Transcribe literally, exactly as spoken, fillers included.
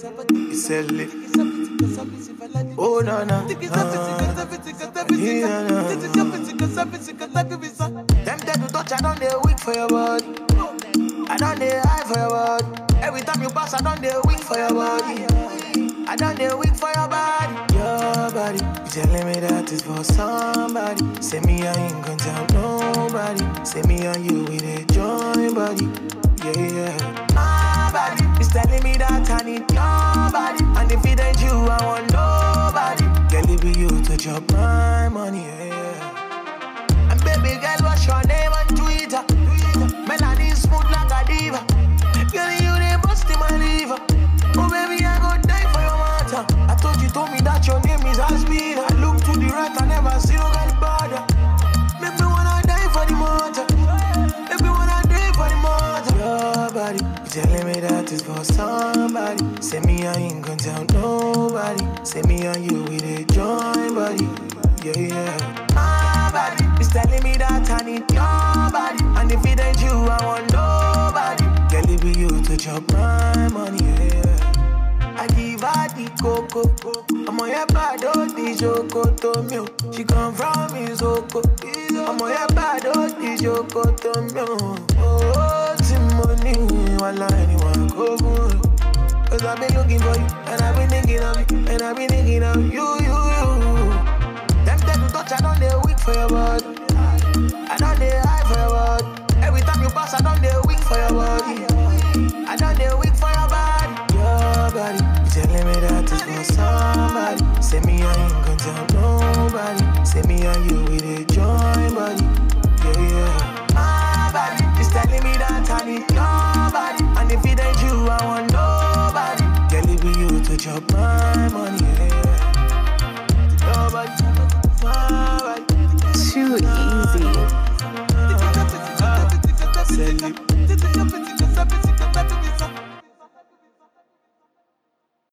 You sell it. Oh, no, no. Uh, yeah, no. Them dead to touch, I don't dare weak for your body. I don't dare high for your body. Every time you pass, I don't dare weak for your body. I don't dare weak for your body. Your body, you telling me that it's for somebody. Say me, I ain't gonna tell nobody. Say me and you with a joint body. Yeah, yeah. My body is telling me that I need your body. And if it ain't you, I want nobody. Girl, it be you to chop my money. Yeah, yeah. And baby girl, what's your name on Twitter? Melody smooth like a diva. Girl, you they bust in my liver. Oh baby, I go die for your matter. I thought you told me that your name is Asmin. I look to the right, I never see no girl bother. Make me wanna die for the matter. Make me wanna die for the matter. Your body, you telling me that it's for somebody. Say me, I ain't gonna tell nobody. Say me and you with a joint body. Yeah, yeah. My body is telling me that I need your body. And if it ain't you, I want nobody. Girl, it be you to chop my money, yeah. I give her the coco. I'm on your bad, oh, the joko to me. She come from Izoko. I'm on your bad, oh, the joko to me. Oh, Timoni, wala anyone go good. Cause I've been looking for you, and I've been thinking of you, and I've been thinking of you, you, you. Them dead to touch, I don't dare weak for your body. I don't dare high for your body. Every time you pass, I don't dare weak for your body. I don't dare weak for your body. Your body, you telling me that it's for somebody. Say me, I ain't gonna tell nobody. Say me and you with a joint body. Yeah, yeah. My body is telling me that I need your body. And if it ain't you, I want nobody. Girl, it be you to chop my money.